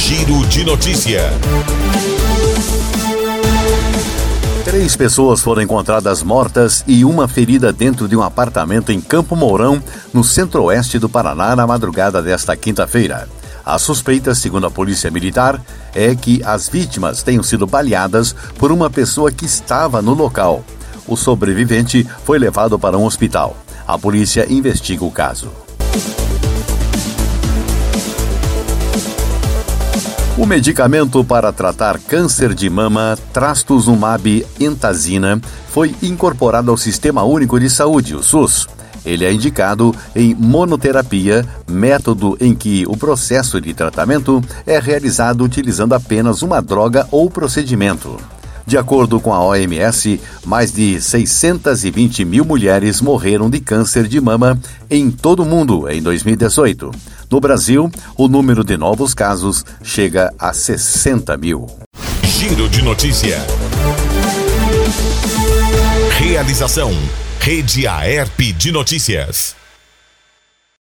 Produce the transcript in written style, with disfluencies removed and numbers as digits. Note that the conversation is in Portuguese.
Giro de Notícia. 3 pessoas foram encontradas mortas e uma ferida dentro de um apartamento em Campo Mourão, no centro-oeste do Paraná, na madrugada desta quinta-feira. A suspeita, segundo a Polícia Militar, é que as vítimas tenham sido baleadas por uma pessoa que estava no local. O sobrevivente foi levado para um hospital. A polícia investiga o caso. O medicamento para tratar câncer de mama, trastuzumab emtansina, foi incorporado ao Sistema Único de Saúde, o SUS. Ele é indicado em monoterapia, método em que o processo de tratamento é realizado utilizando apenas uma droga ou procedimento. De acordo com a OMS, mais de 620 mil mulheres morreram de câncer de mama em todo o mundo em 2018. No Brasil, o número de novos casos chega a 60 mil. Giro de Notícia. Realização: Rede Aerp de Notícias.